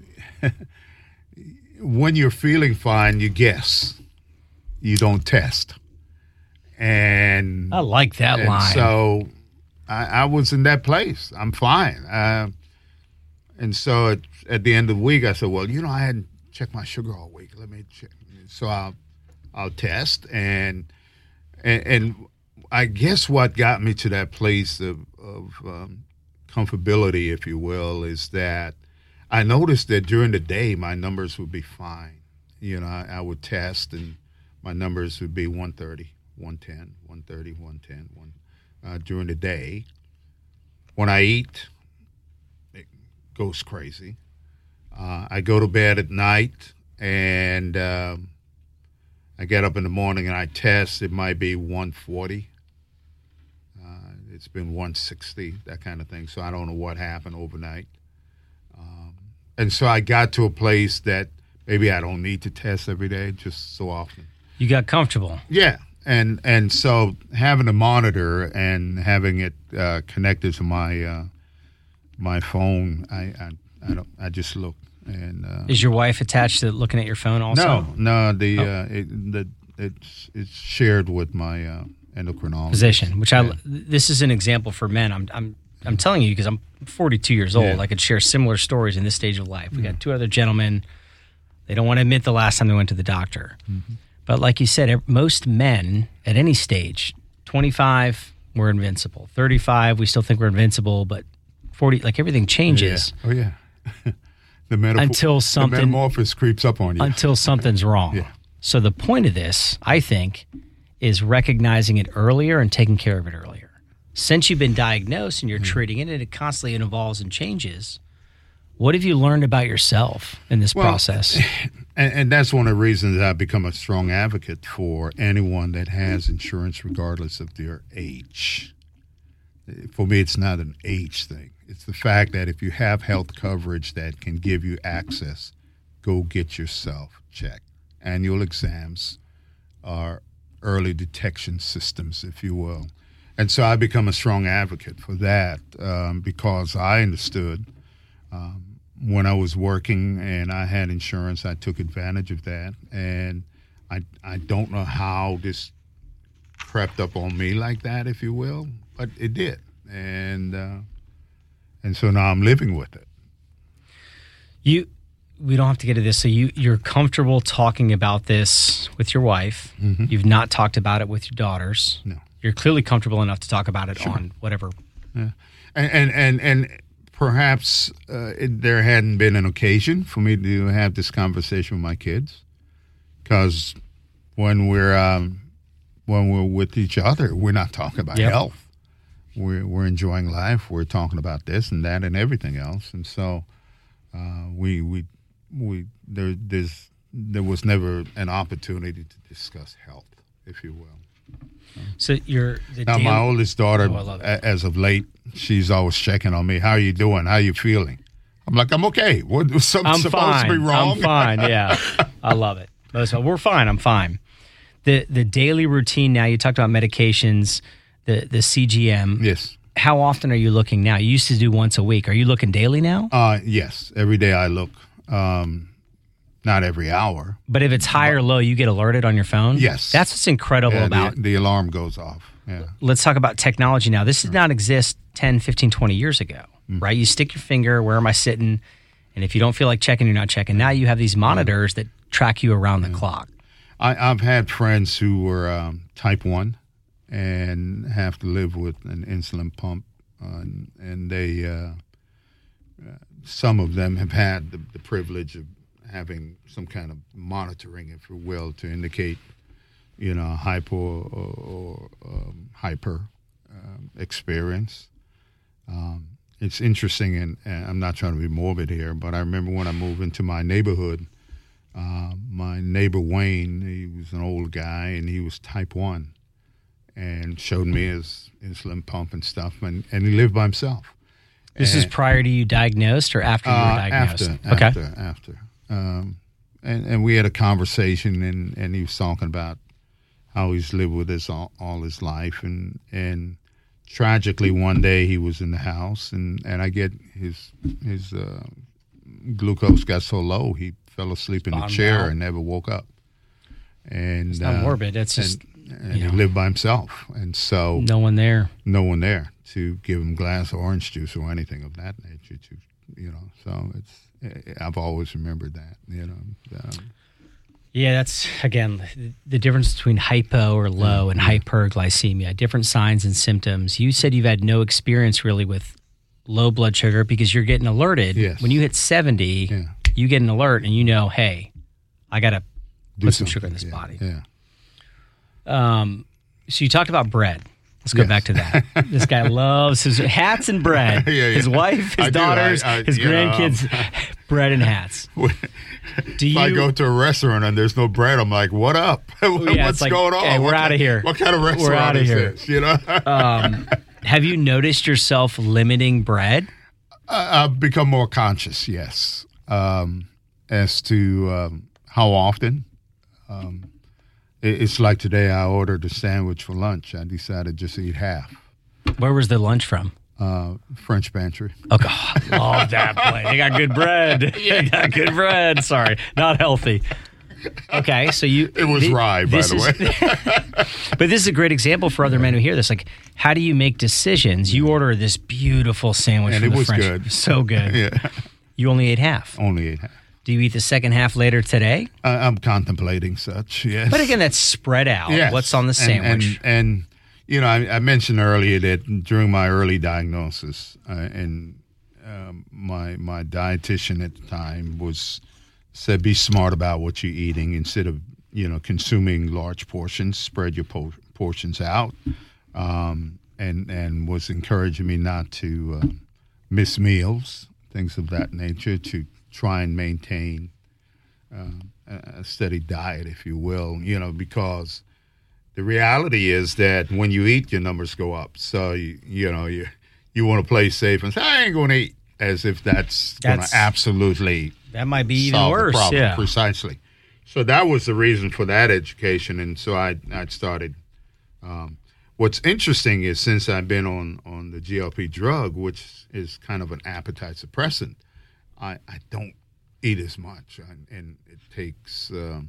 S2: when you're feeling fine, you guess, you don't test, and
S1: I like that
S2: and
S1: line.
S2: so I, I was in that place. I'm fine, uh, and so at, at the end of the week, I said, "Well, you know, I hadn't checked my sugar all week. Let me check." So I'll I'll test, and and, and I guess what got me to that place of, of um, comfortability, if you will, is that I noticed that during the day my numbers would be fine. You know, I, I would test and my numbers would be one thirty, one ten, one thirty, one ten, one, uh, during the day. When I eat, it goes crazy. Uh, I go to bed at night and um, I get up in the morning and I test. It might be one forty. Uh, it's been one sixty, that kind of thing. So I don't know what happened overnight. Um, and so I got to a place that maybe I don't need to test every day, just so often.
S1: You got comfortable.
S2: Yeah. And and so having a monitor and having it uh, connected to my uh, my phone, I I, I don't I just look and uh,
S1: Is your wife attached to looking at your phone also?
S2: no no the
S1: Oh.
S2: uh, it, the it's it's shared with my uh, endocrinologist
S1: physician. Which I
S2: yeah.
S1: this is an example for men. I'm I'm I'm telling you because I'm forty-two years old.
S2: Yeah.
S1: I could share similar stories in this stage of life. We got two other gentlemen. They don't want to admit the last time they went to the doctor. Mm-hmm. But like you said, most men at any stage, twenty-five, we're invincible. thirty-five, we still think we're invincible. But forty, like everything changes.
S2: Yeah. Oh, yeah. the metaph-
S1: until something,
S2: the metamorphosis creeps up on you.
S1: Until something's wrong.
S2: Yeah.
S1: So the point of this, I think, is recognizing it earlier and taking care of it earlier. Since you've been diagnosed and you're mm-hmm. treating it, and it constantly evolves and changes, what have you learned about yourself in this well, process?
S2: And, and that's one of the reasons I've become a strong advocate for anyone that has insurance regardless of their age. For me, it's not an age thing. It's the fact that if you have health coverage that can give you access, go get yourself checked. Annual exams are early detection systems, if you will. And so I become a strong advocate for that um, because I understood um, when I was working and I had insurance, I took advantage of that. And I, I don't know how this crept up on me like that, if you will, but it did. And uh, and so now I'm living with it.
S1: You, we don't have to get to this. So you, you're comfortable talking about this with your wife. Mm-hmm. You've not talked about it with your daughters.
S2: No.
S1: You're clearly comfortable enough to talk about it
S2: Sure.
S1: on whatever.
S2: Yeah. And, and, and, and perhaps uh, it, there hadn't been an occasion for me to have this conversation with my kids, because when we're um, when we're with each other, we're not talking about
S1: yep.
S2: health. We're we're enjoying life. We're talking about this and that and everything else. And so uh, we we we there there's there was never an opportunity to discuss health, if you will.
S1: So you're the
S2: now
S1: daily-
S2: my oldest daughter,
S1: oh, I love it.
S2: a- as of late, she's always checking on me. How are you doing? How are you feeling? I'm like, I'm okay. What something
S1: I'm
S2: supposed
S1: fine.
S2: to be wrong?
S1: I'm fine. Yeah, I love it. Most of- We're fine. I'm fine. The the daily routine now. You talked about medications, the the C G M.
S2: Yes.
S1: How often are you looking now? You used to do once a week. Are you looking daily now?
S2: Uh, yes. Every day I look. Um, not every hour.
S1: But if it's high or low, you get alerted on your phone?
S2: Yes.
S1: That's what's incredible
S2: Yeah,
S1: about
S2: the, the alarm goes off. Yeah.
S1: Let's talk about technology now. This did not exist ten, fifteen, twenty years ago, mm. right? You stick your finger, where am I sitting? And if you don't feel like checking, you're not checking. Now you have these monitors that track you around the
S2: yeah.
S1: clock.
S2: I, I've had friends who were um, type one and have to live with an insulin pump. Uh, and, and they, uh, uh, some of them have had the, the privilege of having some kind of monitoring, if you will, to indicate, you know, hypo or, or um, hyper um, experience. Um, it's interesting, and, and I'm not trying to be morbid here, but I remember when I moved into my neighborhood, uh, my neighbor Wayne, he was an old guy, and he was type one, and showed me his insulin pump and stuff, and, and he lived by himself.
S1: This
S2: and,
S1: is prior to you diagnosed or after you were
S2: uh,
S1: diagnosed?
S2: After,
S1: okay.
S2: after, after. Um, and, and we had a conversation, and, and he was talking about how he's lived with us all, all his life. And, and tragically, one day he was in the house, and, and I get his his uh, glucose got so low, he fell asleep in the chair
S1: out.
S2: and never woke up. And
S1: it's not
S2: uh,
S1: morbid. It's
S2: and,
S1: just,
S2: and
S1: you know,
S2: he lived by himself. And so
S1: no one there.
S2: No one there to give him a glass of orange juice or anything of that nature. To, you know, so it's, I've always remembered that, you know. Um,
S1: yeah, that's, again, the difference between hypo or low and
S2: yeah.
S1: hyperglycemia, different signs and symptoms. You said you've had no experience really with low blood sugar because you're getting alerted.
S2: Yes.
S1: When you hit seventy,
S2: yeah.
S1: you get an alert and you know, hey, I got to
S2: Do
S1: put some
S2: something.
S1: sugar in this
S2: yeah.
S1: body.
S2: Yeah.
S1: Um, so you talked about bread. Let's go
S2: yes.
S1: back to that. This guy loves his hats and bread.
S2: yeah, yeah.
S1: His wife, his
S2: I
S1: daughters,
S2: I, I,
S1: his grandkids,
S2: know,
S1: bread and hats.
S2: Do if
S1: you,
S2: I go to a restaurant and there's no bread, I'm like, what up?
S1: Yeah,
S2: What's
S1: like,
S2: going on?
S1: Hey, we're out of here.
S2: What kind of restaurant
S1: we're out of
S2: is
S1: here.
S2: this? You know?
S1: um, have you noticed yourself limiting bread?
S2: I, I've become more conscious, yes, um, as to um, how often. Um, it, it's like today I ordered a sandwich for lunch. I decided just to eat half.
S1: Where was the lunch from?
S2: Uh, French Pantry.
S1: Oh, God. Love that place. They got good bread. They got good bread. Sorry. Not healthy. Okay, so you...
S2: It was
S1: th-
S2: rye, by the
S1: is, way. But this is a great example for other men who hear this. Like, how do you make decisions? You order this beautiful sandwich
S2: and
S1: from
S2: it
S1: the
S2: was
S1: French.
S2: good.
S1: So good.
S2: Yeah.
S1: You only ate half.
S2: Only ate half.
S1: Do you eat the second half later today?
S2: Uh, I'm contemplating such, yes.
S1: But again, that's spread out.
S2: Yes.
S1: What's on the sandwich?
S2: And, and, and you know, I, I mentioned earlier that during my early diagnosis, uh, and um, my my dietitian at the time was said, be smart about what you're eating instead of, you know, consuming large portions, spread your po- portions out, um, and, and was encouraging me not to uh, miss meals, things of that nature, to try and maintain uh, a steady diet, if you will, you know, because the reality is that when you eat, your numbers go up. So, you, you know, you you want to play safe and say, I ain't going to eat, as if that's, that's going to absolutely
S1: that might be even
S2: solve
S1: worse.
S2: The problem.
S1: Yeah.
S2: Precisely. So that was the reason for that education. And so I I started. Um, what's interesting is since I've been on, on the G L P drug, which is kind of an appetite suppressant, I, I don't eat as much, and, and it takes. Um,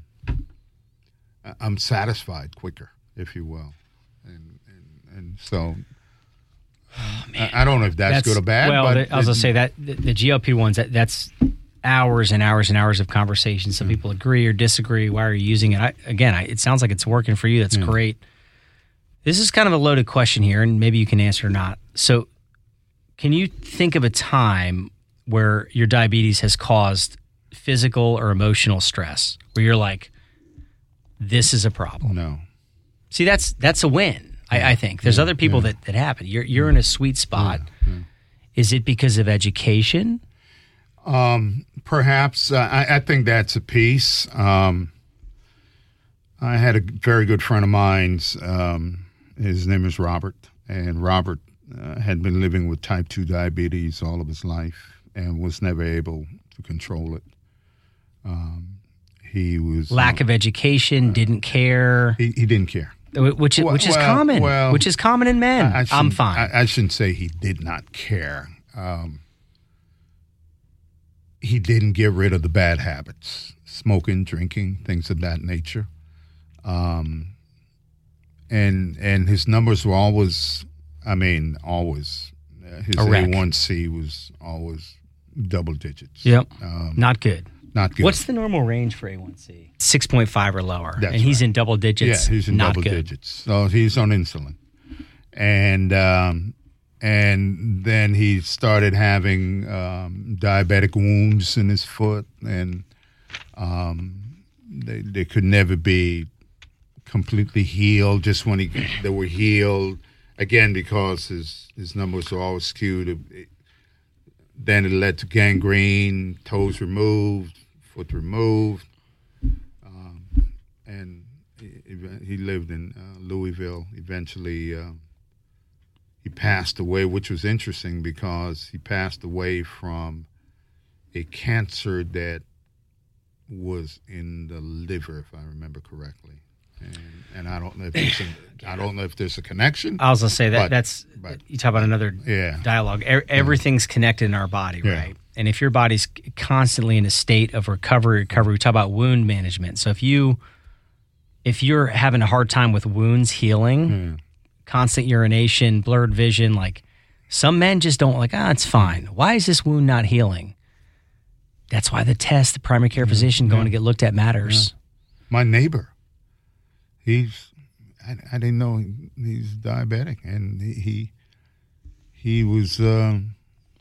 S2: I'm satisfied quicker, if you will, and and, and so.
S1: Oh,
S2: I, I don't know if that's, that's good or bad.
S1: Well,
S2: but
S1: the, I was gonna say that the, the G L P ones that, that's hours and hours and hours of conversation. Some mm-hmm. people agree or disagree. Why are you using it? I, again, I, it sounds like it's working for you. That's yeah. great. This is kind of a loaded question here, and maybe you can answer or not. So, can you think of a time where your diabetes has caused physical or emotional stress where you're like, this is a problem?
S2: No.
S1: See, that's that's a win, yeah. I, I think. There's yeah, other people yeah. that, that happen. You're you're in a sweet spot. Yeah, yeah. Is it because of education?
S2: Um, perhaps. Uh, I, I think that's a piece. Um, I had a very good friend of mine. Um, his name is Robert, and Robert uh, had been living with type two diabetes all of his life and was never able to control it. Um, he was
S1: lack uh, of education, uh, didn't care.
S2: He, he didn't care,
S1: which is,
S2: well,
S1: which is
S2: well,
S1: common.
S2: Well,
S1: which is common in men.
S2: I, I
S1: I'm fine.
S2: I, I shouldn't say he did not care. Um, he didn't get rid of the bad habits, smoking, drinking, things of that nature. Um, and and his numbers were always, I mean, always. Uh, his A one C was always double digits.
S1: Yep.
S2: Um,
S1: not good.
S2: Not good.
S1: What's the normal range for A one C? six point five or lower.
S2: That's
S1: and he's
S2: right.
S1: in double digits.
S2: Yeah, he's in
S1: not
S2: double
S1: good.
S2: digits. So he's on insulin. And um, and then he started having um, diabetic wounds in his foot, and um, they, they could never be completely healed. Just when he they were healed, again, because his, his numbers were always skewed. It, then it led to gangrene, toes removed, foot removed, um, and he, he lived in uh, Louisville. Eventually, uh, he passed away, which was interesting because he passed away from a cancer that was in the liver, if I remember correctly. And, and I don't know if there's a, I don't know if there's a connection.
S1: I was gonna say that
S2: but,
S1: that's
S2: but,
S1: you talk about another
S2: yeah.
S1: dialogue. E- everything's connected in our body,
S2: yeah.
S1: right? And if your body's constantly in a state of recovery, recovery, we talk about wound management. So if you if you're having a hard time with wounds healing,
S2: yeah.
S1: constant urination, blurred vision, like some men just don't like, ah, it's fine. Why is this wound not healing? That's why the test, the primary care physician going
S2: yeah.
S1: to get looked at matters.
S2: Yeah. My neighbor. He's, I, I didn't know he's diabetic, and he he, he was, um,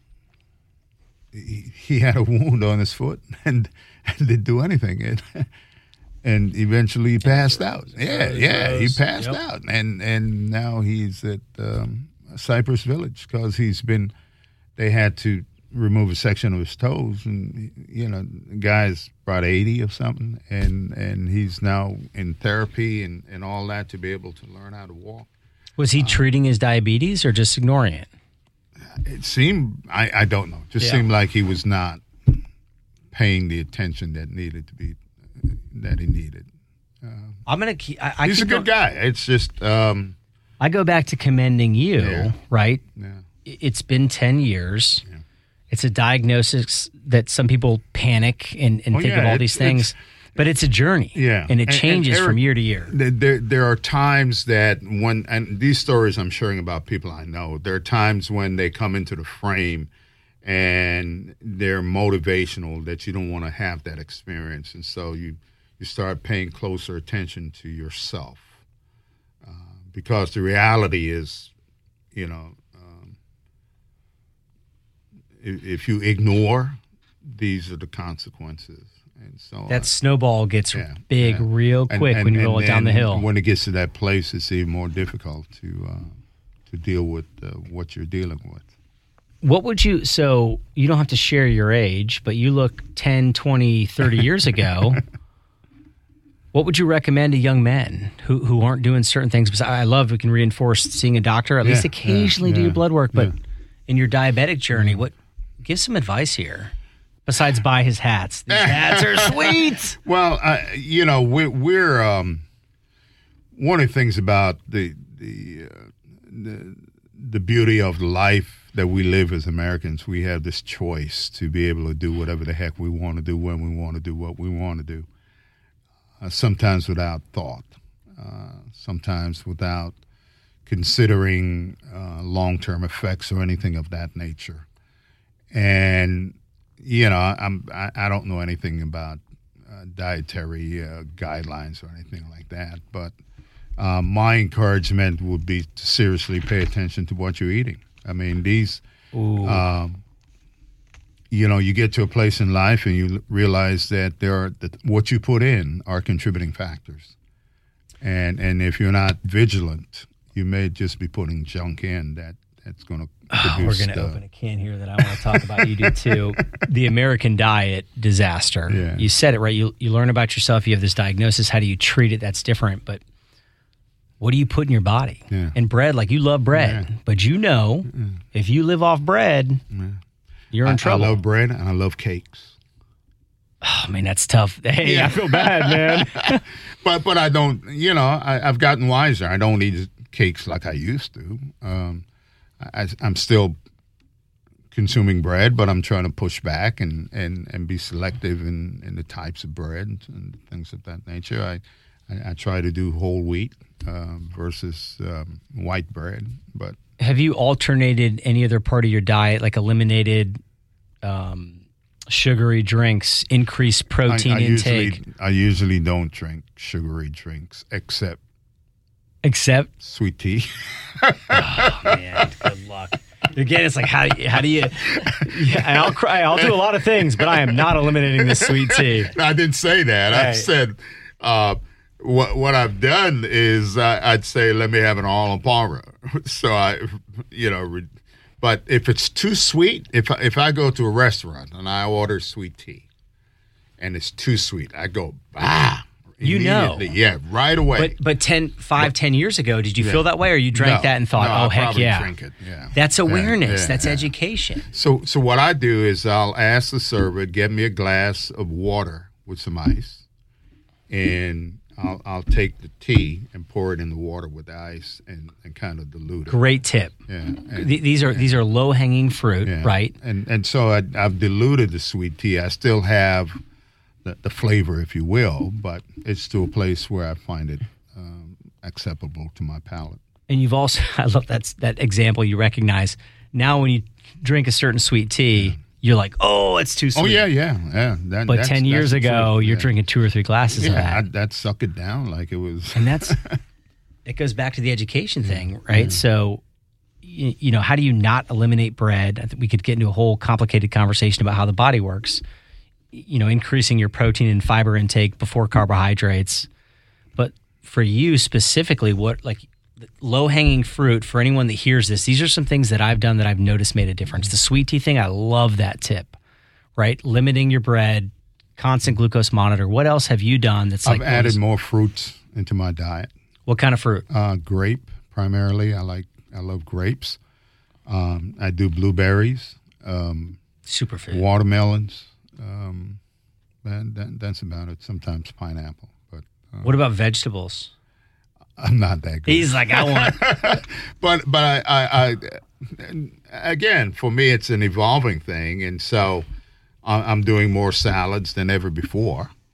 S2: he, he had a wound on his foot and, and didn't do anything, and and eventually he passed out. Yeah, yeah, he passed yep. out, and and now he's at um, Cypress Village because he's been, they had to remove a section of his toes, and you know, the guy's about eighty or something, and and he's now in therapy and and all that to be able to learn how to walk.
S1: Was he uh, treating his diabetes or just ignoring it?
S2: It seemed, I I don't know, just yeah. seemed like he was not paying the attention that needed to be that he needed. Uh,
S1: I'm gonna keep. I, I
S2: he's
S1: keep
S2: a good
S1: going.
S2: guy. It's just um,
S1: I go back to commending you,
S2: yeah.
S1: right?
S2: Yeah.
S1: It's been ten years.
S2: Yeah.
S1: It's a diagnosis that some people panic and, and
S2: oh,
S1: think
S2: yeah,
S1: of all
S2: it,
S1: these things. But it's a journey.
S2: Yeah.
S1: And it
S2: And-
S1: changes
S2: and Eric,
S1: from year to year.
S2: There, there are times that when, and these stories I'm sharing about people I know, there are times when they come into the frame and they're motivational that you don't want to have that experience. And so you, you start paying closer attention to yourself. Uh, because the reality is, you know, um, if, if you ignore, these are the consequences. And so
S1: That
S2: uh,
S1: snowball gets
S2: yeah,
S1: big
S2: yeah.
S1: real
S2: And-
S1: quick
S2: and-
S1: when you
S2: and
S1: roll it down the
S2: then
S1: hill.
S2: When it gets to that place, it's even more difficult to uh, to deal with uh, what you're dealing with.
S1: What would you, so you don't have to share your age, but you look ten, twenty, thirty years ago. What would you recommend to young men who, who aren't doing certain things? Because I love we can reinforce seeing a doctor, at
S2: Yeah,
S1: least occasionally
S2: yeah,
S1: do your
S2: yeah,
S1: blood work. But
S2: yeah.
S1: in your diabetic journey, what give some advice here? Besides buy his hats. These hats are sweet.
S2: Well, uh, you know, we're, we're um, one of the things about the the, uh, the the beauty of life that we live as Americans. We have this choice to be able to do whatever the heck we want to do, when we want to do, what we want to do. Uh, sometimes without thought, uh, sometimes without considering uh, long-term effects or anything of that nature. And you know, I'm I, I don't know anything about uh, dietary uh, guidelines or anything like that, but uh, my encouragement would be to seriously pay attention to what you're eating. I mean, these, um, you know, you get to a place in life and you realize that there are that what you put in are contributing factors, and and if you're not vigilant, you may just be putting junk in that that's going to.
S1: Oh, we're going to open a can here that I want to talk about. You do too. The American diet disaster.
S2: Yeah.
S1: You said it right. You you learn about yourself. You have this diagnosis. How do you treat it? That's different. But what do you put in your body?
S2: Yeah.
S1: And bread, like you love bread,
S2: Yeah.
S1: but you know, if you live off bread,
S2: Yeah.
S1: you're in
S2: I,
S1: trouble.
S2: I love bread and I love cakes.
S1: Oh man, that's tough. Hey,
S2: Yeah.
S1: I feel bad, man.
S2: But but I don't, you know, I, I've gotten wiser. I don't eat cakes like I used to. Um, I, I'm still consuming bread, but I'm trying to push back and, and, and be selective in, in the types of bread and things of that nature. I I, I try to do whole wheat uh, versus um, white bread. But
S1: Have you alternated any other part of your diet, like eliminated um, sugary drinks, increased protein
S2: I, I
S1: intake?
S2: Usually, I usually don't drink sugary drinks except
S1: Except
S2: sweet tea.
S1: Oh, man, good luck. Again, it's like, how do you, how do you, yeah, and I'll cry, I'll do a lot of things, but I am not eliminating this sweet tea.
S2: I didn't say that.
S1: Right.
S2: I said, uh, what what I've done is uh, I'd say, let me have an Arnold Palmer. So I, you know, re- but if it's too sweet, if, I- if I go to a restaurant and I order sweet tea and it's too sweet, I go, bah.
S1: You know.
S2: Immediately. Yeah, right away.
S1: But but ten, five, ten years ago, did you feel that way, or you drank
S2: No,
S1: that and thought,
S2: no,
S1: oh,
S2: I'll
S1: heck
S2: probably
S1: yeah.
S2: drink it, yeah.
S1: That's awareness.
S2: Yeah,
S1: That's
S2: yeah.
S1: education.
S2: So, so what I do is I'll ask the server, get me a glass of water with some ice, and I'll, I'll take the tea and pour it in the water with the ice and, and kind of dilute it.
S1: Great tip.
S2: Yeah. And,
S1: Th- These are these are low hanging fruit,
S2: yeah.
S1: right?
S2: And and so I, I've diluted the sweet tea. I still have the, the flavor, if you will, but it's to a place where I find it um, acceptable to my palate.
S1: And you've also, I love that that example. You recognize now when you drink a certain sweet tea, you're like, oh, it's too sweet.
S2: Oh yeah, yeah, yeah. That,
S1: But
S2: that's-
S1: ten years
S2: that's the
S1: ago,
S2: truth,
S1: you're
S2: yeah.
S1: drinking two or three glasses of
S2: Yeah,
S1: that.
S2: I, that suck it down like it was.
S1: And that's it goes back to the education thing, right? So, you, you know, how do you not eliminate bread? I think we could get into a whole complicated conversation about how the body works. You know, increasing your protein and fiber intake before carbohydrates. But for you specifically, what like low hanging fruit for anyone that hears this? These are some things that I've done that I've noticed made a difference. The sweet tea thing, I love that tip. Right, limiting your bread, constant glucose monitor. What else have you done? That's
S2: I've
S1: like
S2: added
S1: those-
S2: more fruits into my diet.
S1: What kind of fruit?
S2: Uh, grape primarily. I like. I love grapes. Um, I do blueberries, um,
S1: Superfood.
S2: watermelons. Um, and that, that's about it. Sometimes pineapple, but uh,
S1: What about vegetables?
S2: I'm not that good.
S1: He's like, I want.
S2: but but I, I, I again, for me, it's an evolving thing, and so I- I'm doing more salads than ever before.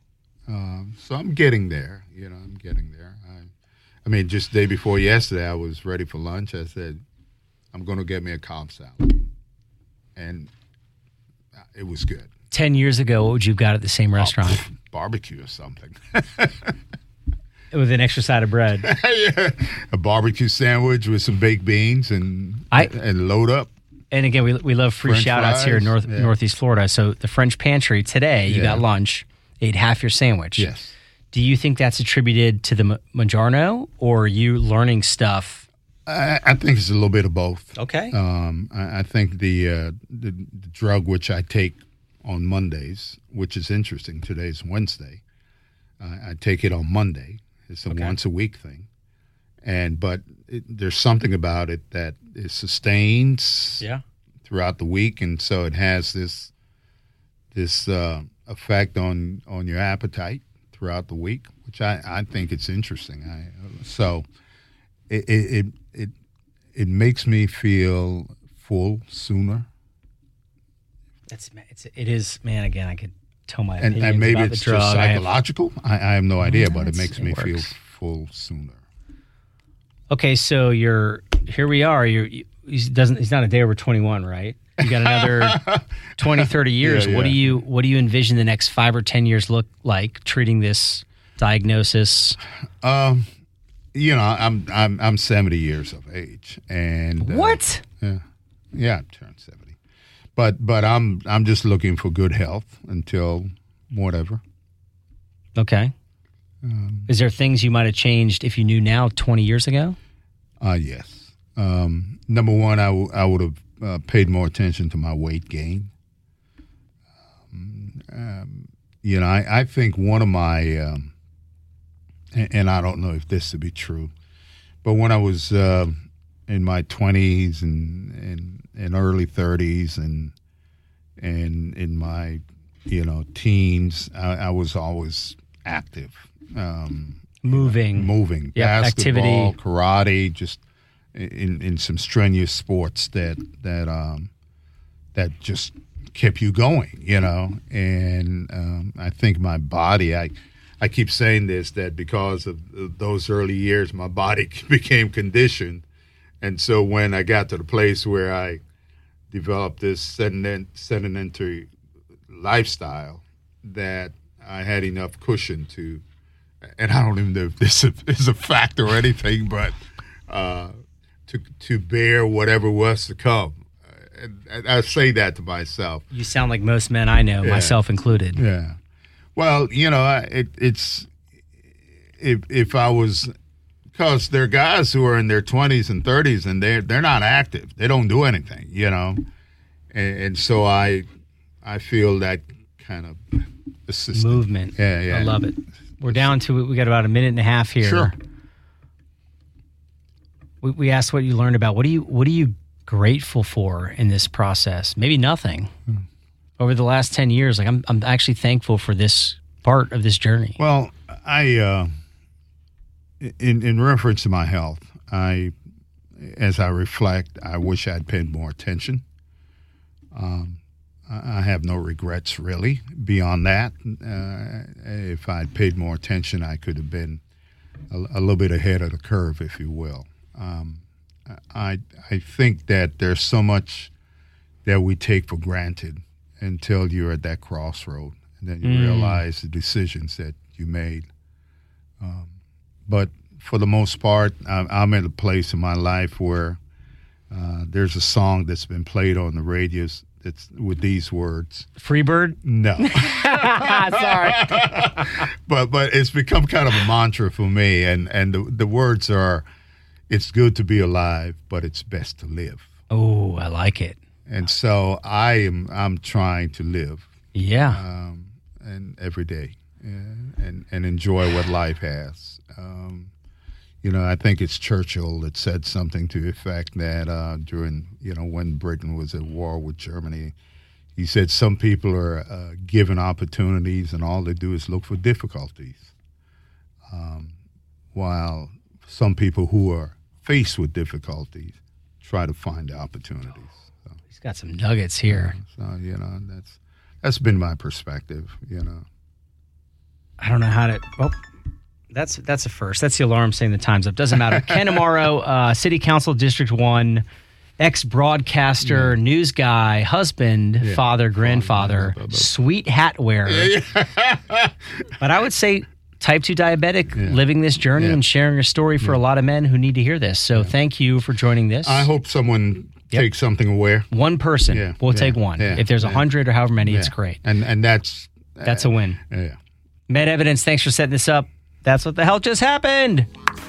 S2: Um, so I'm getting there. You know, I'm getting there. I, I mean, just the day before yesterday, I was ready for lunch. I said, I'm going to get me a Cobb salad. And it was good.
S1: Ten years ago, what would you have got at the same restaurant?
S2: Oh, barbecue or something.
S1: With an extra side of bread.
S2: Yeah. A barbecue sandwich with some baked beans and
S1: I,
S2: and load up.
S1: And again, we we love free
S2: French
S1: shout outs here in North,
S2: yeah.
S1: Northeast Florida. So the French Pantry today, you
S2: Yeah.
S1: got lunch, ate half your sandwich.
S2: Yes.
S1: Do you think that's attributed to the M- Mangiano or you learning stuff?
S2: I, I think it's a little bit of both.
S1: Okay.
S2: Um, I, I think the, uh, the the drug which I take on Mondays, which is interesting. Today's Wednesday. I, I take it on Monday. It's a
S1: Okay.
S2: once a week thing, and but it, there's something about it that it sustains
S1: Yeah.
S2: throughout the week, and so it has this this uh, effect on on your appetite throughout the week, which I, I think it's interesting. I so it it it it makes me feel full sooner.
S1: That's it's it is man. Again, I could tell my
S2: And,
S1: opinions
S2: and maybe
S1: about
S2: it's
S1: the drug.
S2: just
S1: I have-
S2: psychological. I, I have no idea, but it
S1: It's-
S2: makes
S1: it
S2: me feel
S1: works.
S2: full sooner.
S1: Okay, so you're here. We are. You're. You, he doesn't. He's not a day over twenty-one, right? You got another twenty, thirty years.
S2: Yeah,
S1: What do
S2: yeah.
S1: you What do you envision the next five or ten years look like treating this diagnosis?
S2: Um, you know, I'm I'm I'm seventy years of age, and uh,
S1: What?
S2: Yeah, yeah, I turned seventy. But but I'm I'm just looking for good health until whatever.
S1: Okay.
S2: Um,
S1: Is there things you might have changed if you knew now twenty years ago?
S2: uh, yes. Um, number one, I, w- I would have uh, paid more attention to my weight gain. Um, um, you know, I, I think one of my, um, and, and I don't know if this to be true, but when I was uh, in my twenties and, and, and early thirties and and in my, you know, teens, I, I was always active. Um,
S1: Moving.
S2: moving,
S1: Yep,
S2: basketball,
S1: activity.
S2: karate, just in in some strenuous sports that that um, that just kept you going, you know. And um, I think my body, I I keep saying this, that because of those early years, my body became conditioned, and so when I got to the place where I developed this sedent- sedentary lifestyle, that I had enough cushion to. And I don't even know if this is a fact or anything, but uh, to to bear whatever was to come. And, and I say that to myself.
S1: You sound like most men I know,
S2: Yeah.
S1: myself included.
S2: Yeah. Well, you know, I- it, it's if if I was, because there are guys who are in their twenties and thirties and they're they're not active. They don't do anything, you know, and, and so I I feel that kind of assistance.
S1: Movement.
S2: Yeah, yeah.
S1: I love it. We're down to we got about a minute and a half here.
S2: Sure.
S1: We, we asked what you learned about. What are you What are you grateful for in this process? Maybe nothing.
S2: Hmm.
S1: Over the last ten years, like I'm, I'm actually thankful for this part of this journey.
S2: Well, I, uh, in in reference to my health, I, as I reflect, I wish I'd paid more attention. Um, I I have no regrets really beyond that. Uh, if I'd paid more attention, I could have been a, a little bit ahead of the curve, if you will. Um, I I think that there's so much that we take for granted until you're at that crossroad, and then you
S1: Mm.
S2: realize the decisions that you made. Um, but for the most part, I'm, I'm at a place in my life where uh, there's a song that's been played on the radios that's with these words.
S1: Freebird.
S2: No,
S1: Sorry.
S2: but but it's become kind of a mantra for me, and and the the words are, "It's good to be alive, but it's best to live."
S1: Oh, I like it.
S2: And so I am I'm trying to live
S1: Yeah.
S2: um, and every day and, and and enjoy what life has. Um, you know, I think it's Churchill that said something to the effect that uh, during, you know, when Britain was at war with Germany, he said some people are uh, given opportunities and all they do is look for difficulties, um, while some people who are faced with difficulties try to find opportunities. So,
S1: He's got some nuggets here.
S2: so you know, that's that's been my perspective, you know.
S1: I don't know how to. Oh, that's that's a first. That's the alarm saying the time's up. Doesn't matter. Ken Amaro, uh, City Council District One, ex-broadcaster, yeah. news guy, husband, yeah. father, grandfather, oh, sweet hat wearer. Yeah, yeah. But I would say type two diabetic, yeah. living this journey yeah. and sharing your story for yeah. a lot of men who need to hear this. So yeah. thank you for joining this.
S2: I hope someone yep. takes something away.
S1: One person. Yeah. We'll yeah. take one. Yeah. If there's a yeah. hundred or however many, yeah. it's great.
S2: And and that's
S1: that's a win.
S2: Yeah.
S1: Med Evidence, thanks for setting this up. That's what the hell just happened.